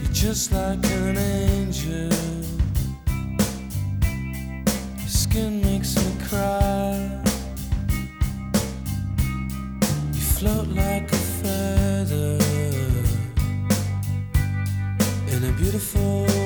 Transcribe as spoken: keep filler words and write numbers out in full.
just like an angel. Your skin makes me cry. You float like a feather in a beautiful